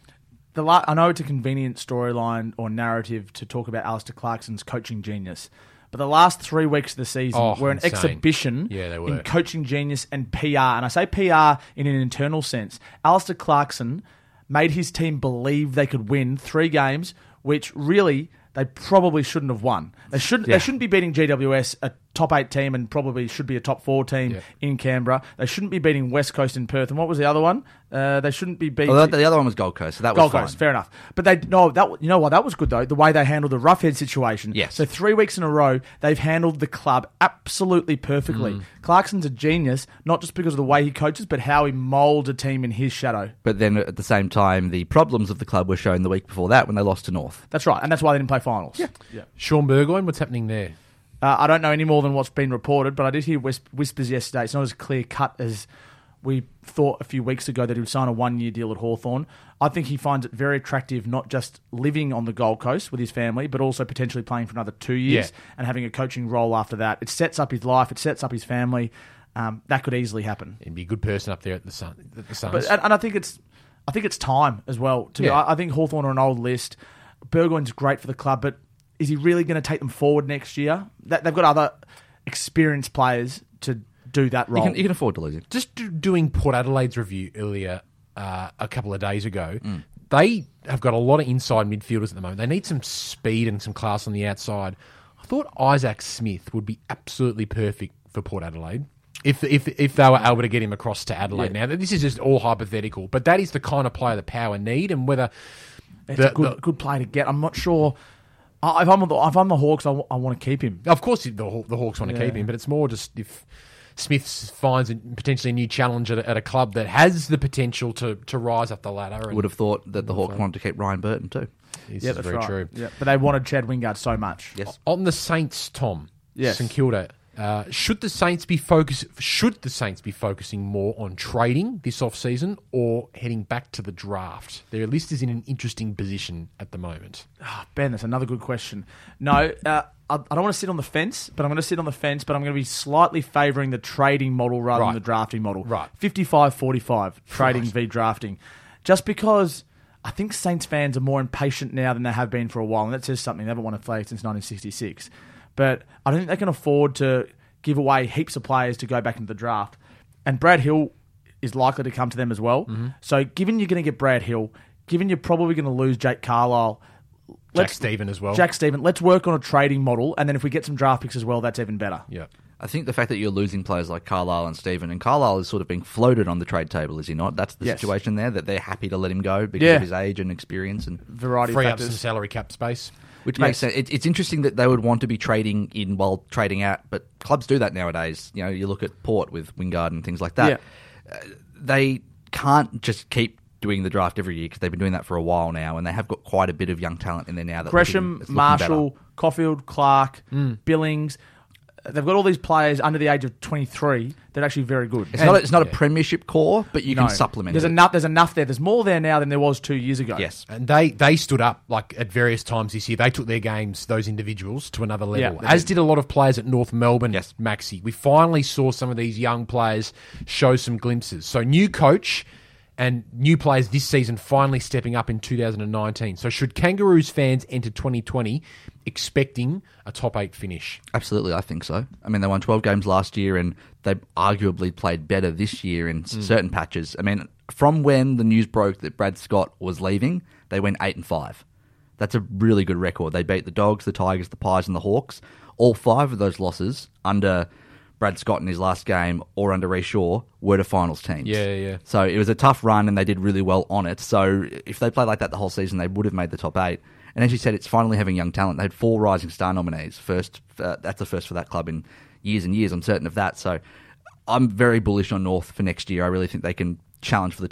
I know it's a convenient storyline or narrative to talk about Alistair Clarkson's coaching genius, but the last 3 weeks of the season were an insane. exhibition Yeah, they were. in coaching genius and PR. And I say PR in an internal sense. Alistair Clarkson made his team believe they could win 3 games, which really they probably shouldn't have won. They shouldn't be beating GWS, a top 8 team, and probably should be a top 4 team in Canberra. They shouldn't be beating West Coast in Perth. And what was the other one? They shouldn't be beating... Well, the other one was Gold Coast, so that was Gold fine. Coast, fair enough. But you know what? That was good, though, the way they handled the Roughhead situation. Yes. So 3 weeks in a row, they've handled the club absolutely perfectly. Clarkson's a genius, not just because of the way he coaches, but how he moulds a team in his shadow. But then at the same time, the problems of the club were shown the week before that when they lost to North. That's right, and that's why they didn't play finals. Yeah. Sean Burgoyne, what's happening there? I don't know any more than what's been reported, but I did hear whispers yesterday. It's not as clear-cut as we thought a few weeks ago that he would sign a 1-year deal at Hawthorn. I think he finds it very attractive not just living on the Gold Coast with his family, but also potentially playing for another 2 years and having a coaching role after that. It sets up his life. It sets up his family. That could easily happen. He'd be a good person up there at the Suns. And I think it's time as well. I think Hawthorn are an old list. Burgoyne's great for the club, but is he really going to take them forward next year? They've got other experienced players to do that role. You can afford to lose him. Just doing Port Adelaide's review earlier a couple of days ago, they have got a lot of inside midfielders at the moment. They need some speed and some class on the outside. I thought Isaac Smith would be absolutely perfect for Port Adelaide. If they were able to get him across to Adelaide. Now, this is just all hypothetical, but that is the kind of player the Power need, and whether... It's a good player to get. I'm not sure... If I'm the Hawks, I want to keep him. Of course the Hawks want to keep him, but it's more just if Smith finds potentially a new challenge at a club that has the potential to rise up the ladder. Would have thought that the Hawks wanted to keep Ryan Burton too. This is very true. Yeah, but they wanted Chad Wingard so much. Yes. On the Saints, Tom. Yes. St Kilda. Should the Saints be focusing more on trading this off-season or heading back to the draft? Their list is in an interesting position at the moment. Ben, that's another good question. No, I don't want to sit on the fence, but I'm going to sit on the fence, but I'm going to be slightly favouring the trading model rather than the drafting model. Right. 55-45, trading v drafting. Just because I think Saints fans are more impatient now than they have been for a while, and that says something. They haven't won a flag since 1966. But I don't think they can afford to give away heaps of players to go back into the draft. And Brad Hill is likely to come to them as well. Mm-hmm. So given you're going to get Brad Hill, given you're probably going to lose Jake Carlisle... Jack Stephen as well. Jack Stephen. Let's work on a trading model, and then if we get some draft picks as well, that's even better. Yeah. I think the fact that you're losing players like Carlisle and Stephen, and Carlisle is sort of being floated on the trade table, is he not? That's the situation there, that they're happy to let him go because of his age and experience and variety free of up some salary cap space. Which makes sense. It's interesting that they would want to be trading in while trading out, but clubs do that nowadays. You know, you look at Port with Wingard and things like that. Yeah. They can't just keep doing the draft every year because they've been doing that for a while now, and they have got quite a bit of young talent in there now. That Gresham, Marshall, Caulfield, Clark, Billings. They've got all these players under the age of 23 that are actually very good. It's not a premiership core, but you can supplement it. There's enough there. There's more there now than there was 2 years ago. Yes. And they stood up like at various times this year. They took their games, those individuals, to another level. As did a lot of players at North Melbourne, Maxi. We finally saw some of these young players show some glimpses. So new coach and new players this season finally stepping up in 2019. So should Kangaroos fans enter 2020 expecting a top 8 finish? Absolutely, I think so. I mean, they won 12 games last year and they arguably played better this year in certain patches. I mean, from when the news broke that Brad Scott was leaving, they went 8-5. That's a really good record. They beat the Dogs, the Tigers, the Pies and the Hawks. All 5 of those losses under Brad Scott in his last game or under Ray Shaw were to finals teams. Yeah. So it was a tough run and they did really well on it. So if they played like that the whole season, they would have made the top 8. And as you said, it's finally having young talent. They had 4 Rising Star nominees. That's the first for that club in years and years, I'm certain of that. So I'm very bullish on North for next year. I really think they can challenge for the top 8.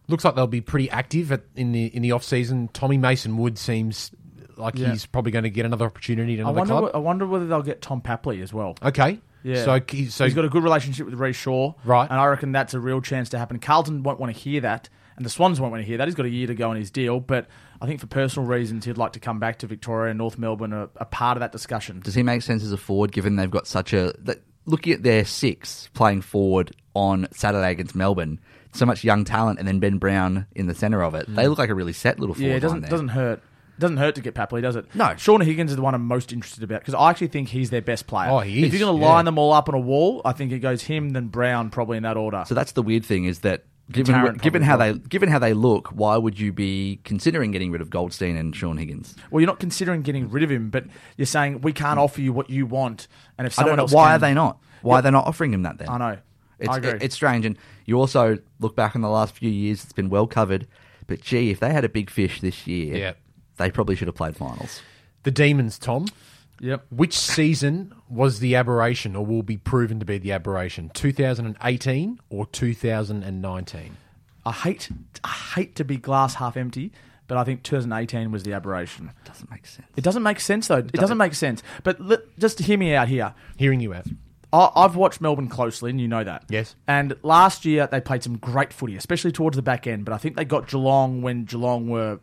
Looks like they'll be pretty active in the off season. Tommy Mason-Wood seems like he's probably going to get another opportunity at another club. I wonder whether they'll get Tom Papley as well. Okay. Yeah. So he's got a good relationship with Reece Shaw. Right. And I reckon that's a real chance to happen. Carlton won't want to hear that, and the Swans won't want to hear that. He's got a year to go on his deal, but I think for personal reasons he'd like to come back to Victoria and North Melbourne are a part of that discussion. Does he make sense as a forward, given they've got such a... Looking at their six playing forward on Saturday against Melbourne, so much young talent, and then Ben Brown in the centre of it, they look like a really set little forward. Yeah, it doesn't hurt. Doesn't hurt to get Papley, does it? No. Sean Higgins is the one I'm most interested about because I actually think he's their best player. Oh, he is. If you're going to line them all up on a wall, I think it goes him, then Brown, probably in that order. So that's the weird thing is that Tarrant given how they look, why would you be considering getting rid of Goldstein and Sean Higgins? Well, you're not considering getting rid of him, but you're saying we can't offer you what you want, and if I someone don't know. else Why can, are they not? Why are they not offering him that then? I know. I agree. It's strange. And you also look back on the last few years, it's been well covered. But gee, if they had a big fish this year, they probably should have played finals. The Demons, Tom. Yep. Which season was the aberration or will be proven to be the aberration? 2018 or 2019? I hate to be glass half empty, but I think 2018 was the aberration. It doesn't make sense. It doesn't make sense, though. It doesn't make sense. But just hear me out here. Hearing you out. I've watched Melbourne closely, and you know that. Yes. And last year, they played some great footy, especially towards the back end. But I think they got Geelong when Geelong were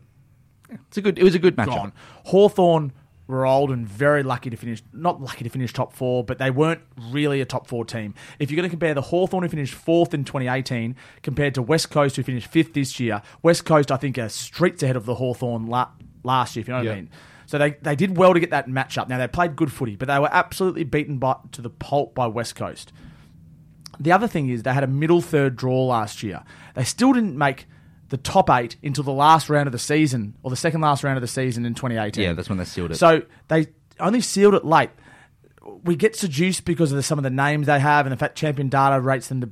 It was a good matchup. gone. Hawthorn were old and very lucky to finish, not lucky to finish top four, but they weren't really a top four team. If you're going to compare the Hawthorn who finished fourth in 2018 compared to West Coast who finished fifth this year, West Coast, I think, are streets ahead of the Hawthorn last year, if you know what I mean. So they did well to get that matchup. Now, they played good footy, but they were absolutely beaten to the pulp by West Coast. The other thing is they had a middle third draw last year. They still didn't make the top 8 until the last round of the season, or the second last round of the season in 2018. Yeah, that's when they sealed it. So they only sealed it late. We get seduced because of some of the names they have, and the fact Champion Data rated them the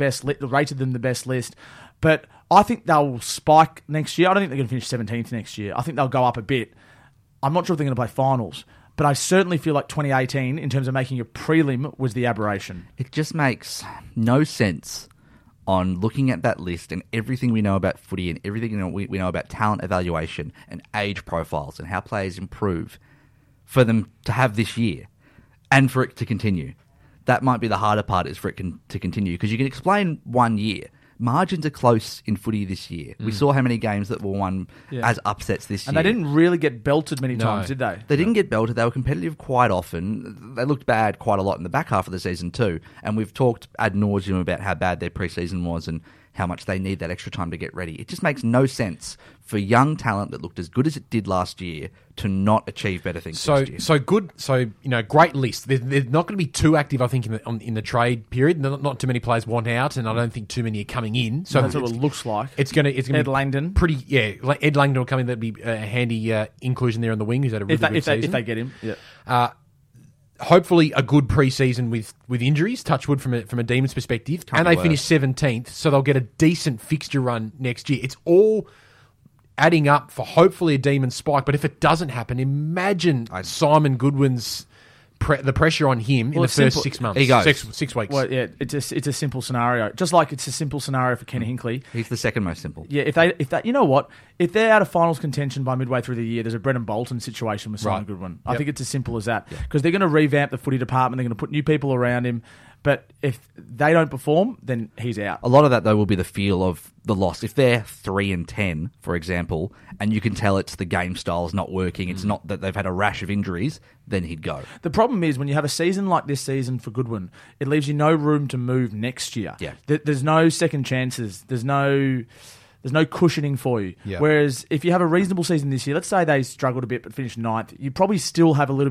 best list. But I think they'll spike next year. I don't think they're going to finish 17th next year. I think they'll go up a bit. I'm not sure if they're going to play finals, but I certainly feel like 2018, in terms of making a prelim, was the aberration. It just makes no sense on looking at that list and everything we know about footy and everything we know about talent evaluation and age profiles and how players improve for them to have this year and for it to continue. That might be the harder part, is for it to continue, because you can explain 1 year. Margins are close in footy this year. We saw how many games that were won as upsets this year. And they didn't really get belted many times, did they? They didn't get belted. They were competitive quite often. They looked bad quite a lot in the back half of the season too. And we've talked ad nauseum about how bad their preseason was and how much they need that extra time to get ready. It just makes no sense for young talent that looked as good as it did last year to not achieve better things next year. So good. So, great list. They're not going to be too active, I think, in the trade period. Not too many players want out, and I don't think too many are coming in. So that's what it looks like. It's going to Ed Langdon. Pretty, Ed Langdon will come in. That'd be a handy inclusion there on the wing. Who's had a really good season. If they get him, yeah. Hopefully a good pre-season with injuries, touch wood from a Demons perspective, and they finish 17th, so they'll get a decent fixture run next year. It's all adding up for hopefully a Demons spike, but if it doesn't happen, imagine Simon Goodwin's the pressure on him in the first 6 months. He goes. 6 weeks. Well, yeah, it's a simple scenario. Just like it's a simple scenario for Ken Hinkley. He's the second most simple. Yeah, if they, you know what? If they're out of finals contention by midway through the year, there's a Brendan Bolton situation with Simon Goodwin. I think it's as simple as that. Because they're going to revamp the footy department. They're going to put new people around him. But if they don't perform, then he's out. A lot of that, though, will be the feel of the loss. If they're 3-10, for example, and you can tell it's the game style's not working, it's not that they've had a rash of injuries, then he'd go. The problem is when you have a season like this season for Goodwin, it leaves you no room to move next year. Yeah. There's no second chances. There's no cushioning for you. Yeah. Whereas if you have a reasonable season this year, let's say they struggled a bit but finished 9th, you probably still have a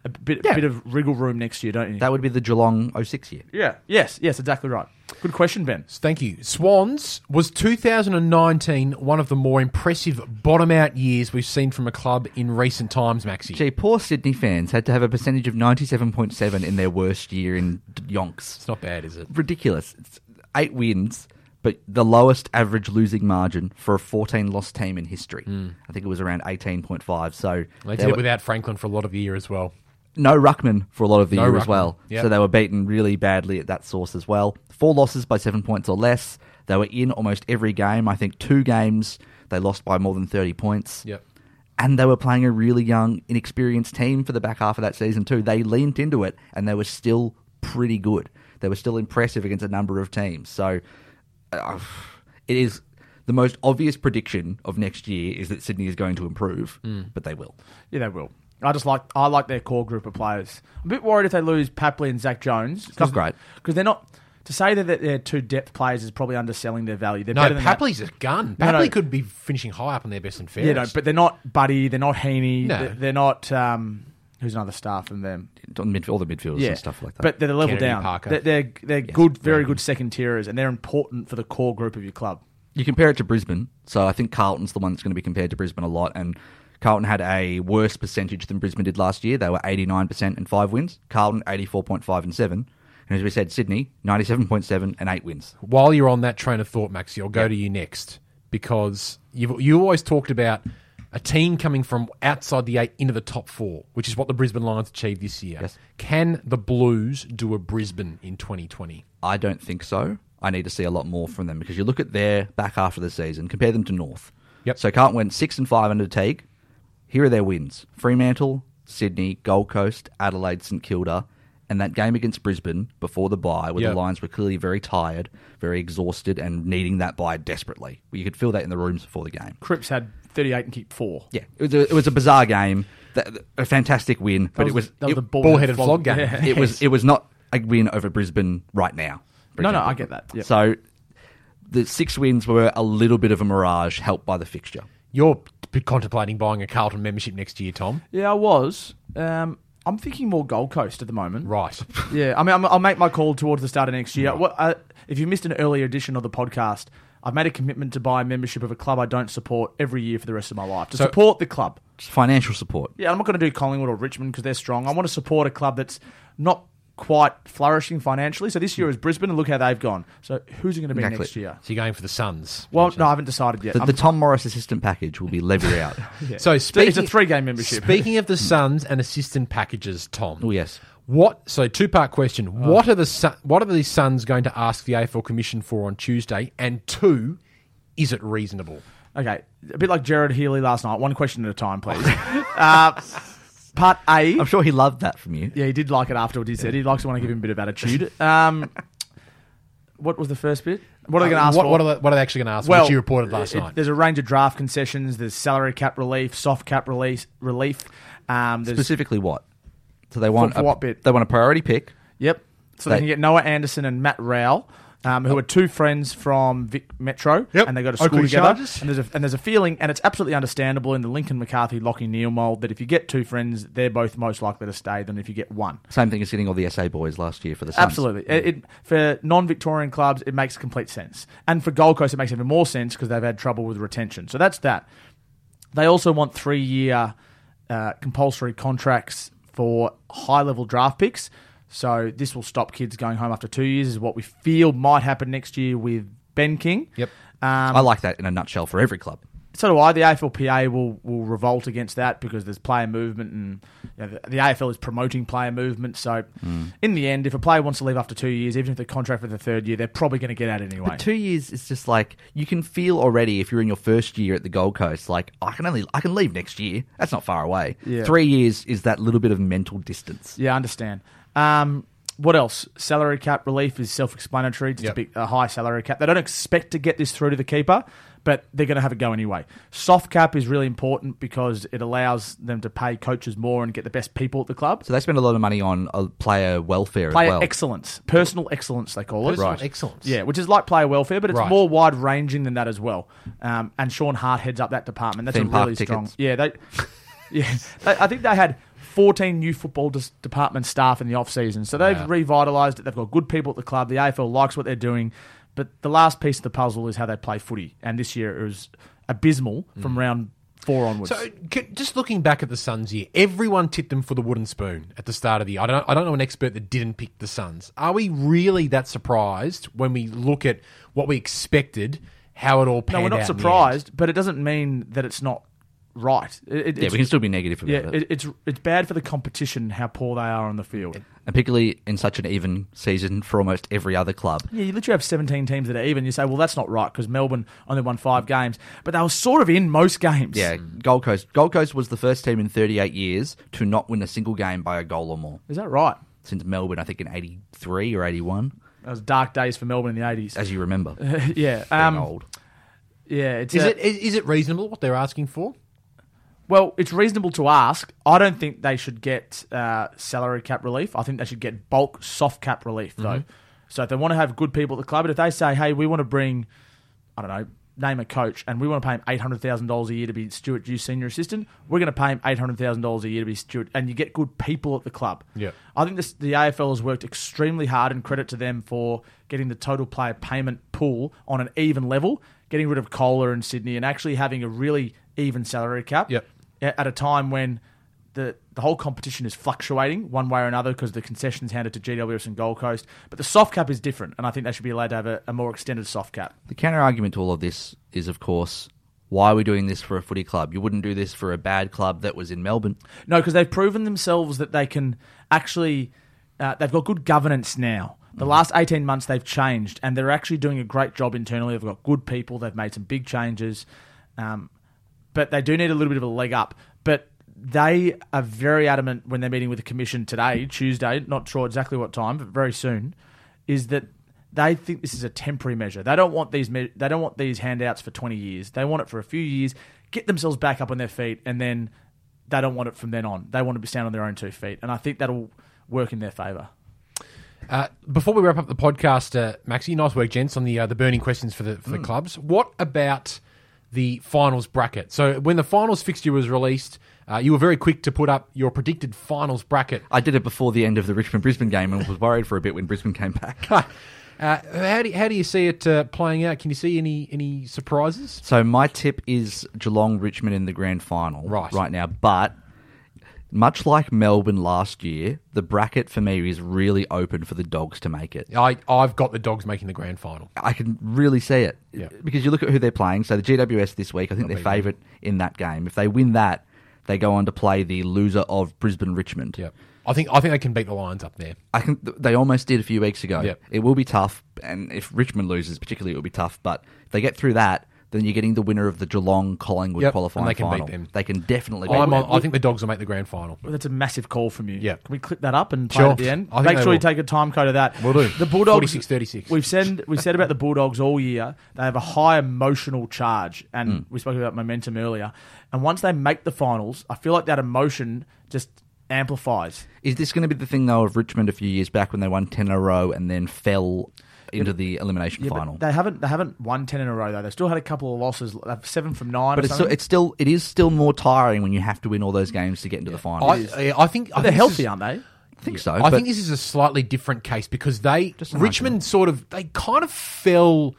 bit of wriggle room next year, don't you? That would be the Geelong 06 year. Yeah. Yes, exactly right. Good question, Ben. Thank you. Swans, was 2019 one of the more impressive bottom-out years we've seen from a club in recent times, Maxie? Gee, poor Sydney fans had to have a percentage of 97.7 in their worst year in yonks. It's not bad, is it? Ridiculous. It's 8 wins, but the lowest average losing margin for a 14-loss team in history. I think it was around 18.5. So They did it without Franklin for a lot of the year as well. no ruckman for a lot of the year as ruckman. well. Yep. So they were beaten really badly at that source as well. 4 losses by 7 points or less. They were in almost every game. I think 2 games they lost by more than 30 points. Yep. And they were playing a really young, inexperienced team for the back half of that season too. They leaned into it, and they were still pretty good. They were still impressive against a number of teams. So it is the most obvious prediction of next year is that Sydney is going to improve, but they will. Yeah, they will. I like their core group of players. I'm a bit worried if they lose Papley and Zach Jones. Not great. Because they're not... To say that they're 2 depth players is probably underselling their value. They're No, better than that. Papley's a gun. No, Papley no. could be finishing high up on their best and fairest. Yeah, no, but they're not Buddy, they're not Heaney, No. they're not... who's another star from them? All the midfielders and stuff like that. But they're the level Kennedy, down. Parker. They're good, very good second tiers, and they're important for the core group of your club. You compare it to Brisbane, so I think Carlton's the one that's going to be compared to Brisbane a lot, and Carlton had a worse percentage than Brisbane did last year. They were 89% and 5 wins. Carlton, 84.5 and 7. And as we said, Sydney, 97.7 and 8 wins. While you're on that train of thought, Maxie, I'll go to you next, because you always talked about a team coming from outside the 8 into the top 4, which is what the Brisbane Lions achieved this year. Yes. Can the Blues do a Brisbane in 2020? I don't think so. I need to see a lot more from them, because you look at their back half of the season, compare them to North. Yep. So Carlton went 6 and 5 under Teague. Here are their wins: Fremantle, Sydney, Gold Coast, Adelaide, St Kilda, and that game against Brisbane before the bye, where Yep. the Lions were clearly very tired, very exhausted, and needing that bye desperately. You could feel that in the rooms before the game. Cripps had 38 and kicked 4. Yeah, it was a bizarre game, a fantastic win, but That was the it ball-headed flog game. Yeah. it was not a win over Brisbane right now. for No, example. I get that. Yep. So the 6 wins were a little bit of a mirage, helped by the fixture. You're contemplating buying a Carlton membership next year, Tom. Yeah, I was. I'm thinking more Gold Coast at the moment. Right. Yeah, I mean, I'll make my call towards the start of next year. If you missed an earlier edition of the podcast, I've made a commitment to buy a membership of a club I don't support every year for the rest of my life. To support the club. Just financial support. Yeah, I'm not going to do Collingwood or Richmond because they're strong. I want to support a club that's not quite flourishing financially. So this year is Brisbane, and look how they've gone. So who's it going to be Exactly. next year? So you're going for the Suns. Well, no, I haven't decided yet. The Tom Morris assistant package will be levied out. Yeah. So it's a 3-game membership. Speaking of the Suns and assistant packages, Tom. Oh, yes. So 2-part question. What are the Suns going to ask the AFL Commission for on Tuesday? And 2, is it reasonable? Okay, a bit like Jared Healy last night. One question at a time, please. Part A. I'm sure he loved that from you. Yeah, he did like it afterwards. He said he likes to want to give him a bit of attitude. What was the first bit? What are they going to ask for? What are they actually going to ask for? Which you reported last night. There's a range of draft concessions. There's salary cap relief, soft cap relief. There's, Specifically what? So they want For what bit? They want a priority pick. Yep. So they They- can get Noah Anderson and Matt Rowell, who are 2 friends from Vic Metro, Yep. and they go to school Oakley together. Chargers. And there's a feeling, and it's absolutely understandable in the Lincoln McCarthy, Lockie Neal mould, that if you get 2 friends, they're both most likely to stay than if you get 1. Same thing as getting all the SA boys last year for the Suns. Absolutely. For non-Victorian clubs, it makes complete sense. And for Gold Coast, it makes even more sense because they've had trouble with retention. So that's that. They also want 3-year compulsory contracts for high-level draft picks. So this will stop kids going home after 2 years, is what we feel might happen next year with Ben King. Yep. I like that in a nutshell for every club. So do I. The AFLPA will revolt against that because there's player movement, and the AFL is promoting player movement. So in the end, if a player wants to leave after 2 years, even if they're contract for the 3rd year, they're probably going to get out anyway. But 2 years is just like, you can feel already if you're in your first year at the Gold Coast, like, I can leave next year. That's not far away. Yeah. 3 years is that little bit of mental distance. Yeah, I understand. What else? Salary cap relief is self-explanatory. Just a high salary cap. They don't expect to get this through to the keeper, but they're going to have a go anyway. Soft cap is really important because it allows them to pay coaches more and get the best people at the club. So they spend a lot of money on player welfare Player as well. excellence. Personal excellence, they call it. Personal excellence. Yeah, which is like player welfare, but it's Right. more wide-ranging than that as well. And Sean Hart heads up that department. That's Theme a park really strong... tickets. Yeah, I think they had 14 new football department staff in the off-season. So they've revitalised it. They've got good people at the club. The AFL likes what they're doing. But the last piece of the puzzle is how they play footy. And this year it was abysmal from round 4 onwards. So, just looking back at the Suns here, everyone tipped them for the wooden spoon at the start of the year. I don't know an expert that didn't pick the Suns. Are we really that surprised when we look at what we expected, how it all panned out? No, we're not in the end? surprised, but it doesn't mean that it's not right. Yeah, we can still be negative about it. It's bad for the competition how poor they are on the field. And particularly in such an even season for almost every other club. Yeah, you literally have 17 teams that are even. You say, well, that's not right because Melbourne only won 5 games. But they were sort of in most games. Yeah, Gold Coast. Gold Coast was the first team in 38 years to not win a single game by a goal or more. Is that right? Since Melbourne, I think in 83 or 81. That was dark days for Melbourne in the 80s. As you remember. Yeah. Being old. Yeah. Is it reasonable what they're asking for? Well, it's reasonable to ask. I don't think they should get salary cap relief. I think they should get bulk soft cap relief, though. So if they want to have good people at the club, but if they say, hey, we want to bring, I don't know, name a coach, and we want to pay him $800,000 a year to be Stuart Dew senior assistant, we're going to pay him $800,000 a year to be Stuart, and you get good people at the club. Yeah. I think the AFL has worked extremely hard, and credit to them for getting the total player payment pool on an even level, getting rid of Kohler in Sydney, and actually having a really even salary cap. Yep. At a time when the whole competition is fluctuating one way or another because the concessions handed to GWS and Gold Coast. But the soft cap is different, and I think they should be allowed to have a more extended soft cap. The counter-argument to all of this is, of course, why are we doing this for a footy club? You wouldn't do this for a bad club that was in Melbourne. No, because they've proven themselves that they can actually... they've got good governance now. The last 18 months they've changed, and they're actually doing a great job internally. They've got good people. They've made some big changes. But they do need a little bit of a leg up. But they are very adamant when they're meeting with the commission today, Tuesday, not sure exactly what time, but very soon, is that they think this is a temporary measure. They don't want these handouts for 20 years. They want it for a few years, get themselves back up on their feet, and then they don't want it from then on. They want to stand on their own 2 feet. And I think that'll work in their favour. Before we wrap up the podcast, Maxie, nice work, gents, on the burning questions for the clubs. What about the finals bracket? So when the finals fixture was released, you were very quick to put up your predicted finals bracket. I did it before the end of the Richmond-Brisbane game and was worried for a bit when Brisbane came back. How do you see it playing out? Can you see any surprises? So my tip is Geelong-Richmond in the grand final right now, but... much like Melbourne last year, the bracket for me is really open for the Dogs to make it. I've got the Dogs making the grand final. I can really see it. Yeah. Because you look at who they're playing. So the GWS this week, I think they're favourite in that game. If they win that, they go on to play the loser of Brisbane-Richmond. Yeah. I think they can beat the Lions up there. They almost did a few weeks ago. Yep. It will be tough, and if Richmond loses particularly, it will be tough. But if they get through that, then you're getting the winner of the Geelong-Collingwood qualifying and they can final. beat them. They can definitely beat them. them. I think the Dogs will make the grand final. Well, that's a massive call from you. Yeah. Can we clip that up and play it at the end? Make sure you take a time code of that. We'll do. The Bulldogs... 46-36. We've said about the Bulldogs all year, they have a high emotional charge, and we spoke about momentum earlier. And once they make the finals, I feel like that emotion just amplifies. Is this going to be the thing, though, of Richmond a few years back when they won 10 in a row and then fell into the elimination final? But they haven't won 10 in a row, though. They've still had a couple of losses. They have 7 from 9 but it is still more tiring when you have to win all those games to get into the final. I think they're healthy, aren't they? I think so. I think this is a slightly different case because Richmond kind of fell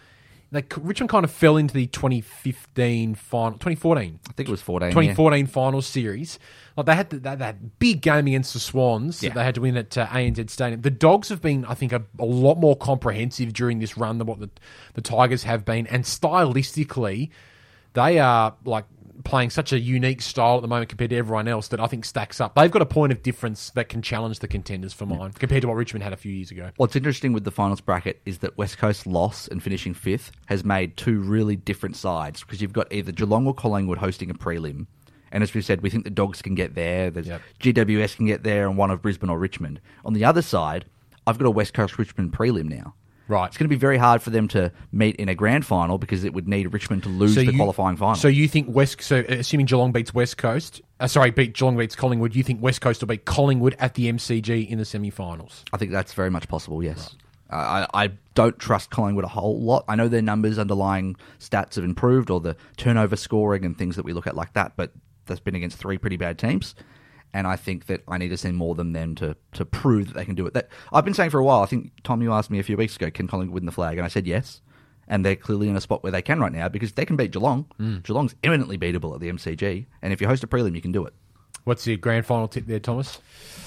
into the 2015 final, 2014. I think it was 2014 finals series. Like they had that big game against the Swans that they had to win at ANZ Stadium. The Dogs have been, I think, a lot more comprehensive during this run than what the Tigers have been, and stylistically, they are like playing such a unique style at the moment compared to everyone else that I think stacks up. They've got a point of difference that can challenge the contenders for mine compared to what Richmond had a few years ago. What's interesting with the finals bracket is that West Coast's loss and finishing 5th has made 2 really different sides because you've got either Geelong or Collingwood hosting a prelim. And as we said, we think the Dogs can get there. GWS can get there, and one of Brisbane or Richmond. On the other side, I've got a West Coast Richmond prelim now. Right. It's going to be very hard for them to meet in a grand final because it would need Richmond to lose the qualifying final. So you think assuming Geelong beats Geelong beats Collingwood, you think West Coast will beat Collingwood at the MCG in the semi-finals? I think that's very much possible, yes. Right. I don't trust Collingwood a whole lot. I know their numbers, underlying stats have improved, or the turnover scoring and things that we look at like that, but that's been against 3 pretty bad teams. And I think that I need to see more than them to prove that they can do it. That I've been saying for a while. I think, Tom, you asked me a few weeks ago, can Collingwood win the flag? And I said yes. And they're clearly in a spot where they can right now because they can beat Geelong. Geelong's eminently beatable at the MCG. And if you host a prelim, you can do it. What's your grand final tip there, Thomas?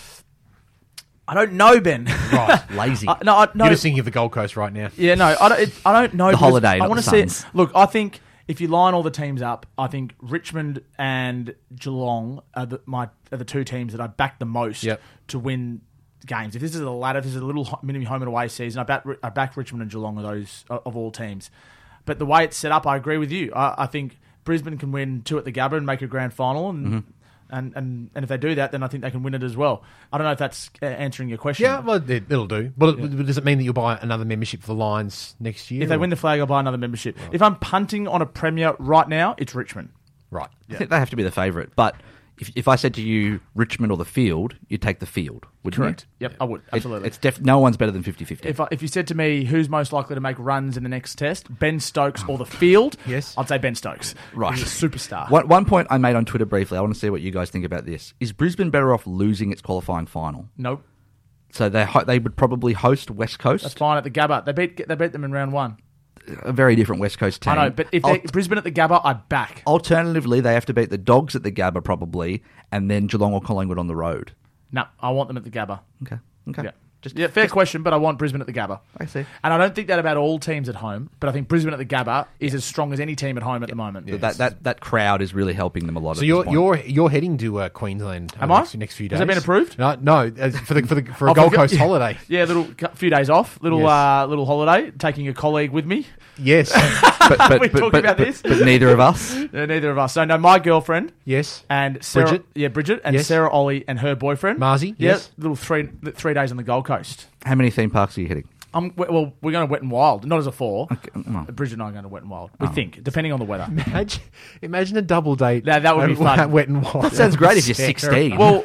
I don't know, Ben. Right. Lazy. No. You're just thinking of the Gold Coast right now. Yeah, no, I don't know. The holiday, I want to the see it. Suns. Look, I think if you line all the teams up, I think Richmond and Geelong are the two teams that I back the most to win games. If this is a ladder, if this is a little mini home and away season, I back Richmond and Geelong of all teams. But the way it's set up, I agree with you. I think Brisbane can win 2 at the Gabba and make a grand final, and if they do that, then I think they can win it as well. I don't know if that's answering your question. Yeah, well, it'll do. But does it mean that you'll buy another membership for the Lions next year? If they win the flag, I'll buy another membership. Right. If I'm punting on a premier right now, it's Richmond. Right. I think they have to be the favourite. But if I said to you Richmond or the Field, you'd take the Field, wouldn't Correct. you? Yep, I would. Absolutely. No one's better than 50-50. If you said to me, who's most likely to make runs in the next test, Ben Stokes or the Field? Yes. I'd say Ben Stokes. Right. He's a superstar. One point I made on Twitter briefly, I want to see what you guys think about this. Is Brisbane better off losing its qualifying final? Nope. So they would probably host West Coast? That's fine at the Gabba. They beat them in round 1. A very different West Coast team. I know, but if Brisbane at the Gabba, I back. Alternatively, they have to beat the Dogs at the Gabba probably, and then Geelong or Collingwood on the road. No, I want them at the Gabba. Okay. Yeah. Fair question, but I want Brisbane at the Gabba. I see. And I don't think that about all teams at home, but I think Brisbane at the Gabba is as strong as any team at home at the moment. Yes. That crowd is really helping them a lot. So you're heading to Queensland next few days. Has that been approved? No, for a Gold Coast holiday. Yeah, few days off, little holiday, taking a colleague with me. Yes. We talked about this, but neither of us. Neither of us. So no, my girlfriend. Yes. And Sarah, Bridget. Yeah, Bridget and Yes. Sarah Ollie and her boyfriend. Marzi. Yeah, Yes. little 3 days on the Gold Coast. How many theme parks are you hitting? Well, we're going to Wet and Wild, not as a 4. Okay, well. Bridget and I are going to Wet and Wild. We think, depending on the weather. Imagine a double date. That would be fun. Wet and Wild. That sounds great if you're 16. Well,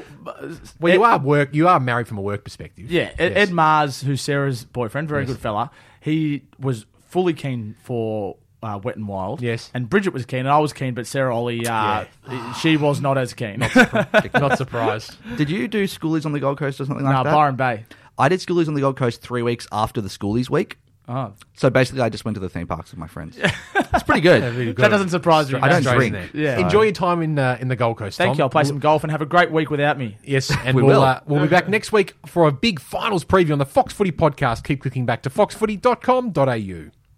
you are married from a work perspective. Yeah, Ed Mars, who's Sarah's boyfriend, very good fella. He was fully keen for Wet and Wild. Yes. And Bridget was keen, and I was keen, but Sarah Ollie, she was not as keen. Not surprised. Did you do schoolies on the Gold Coast or something like No, that? Byron Bay. I did schoolies on the Gold Coast 3 weeks after the schoolies week. Oh. So basically, I just went to the theme parks with my friends. It's pretty good. That doesn't surprise me. I don't Straight drink. in there. Yeah. Enjoy your time in the Gold Coast. Thank Tom. you. I'll play some golf and have a great week without me. Yes, and We we'll will. we'll be back next week for a big finals preview on the Fox Footy podcast. Keep clicking back to foxfooty.com.au.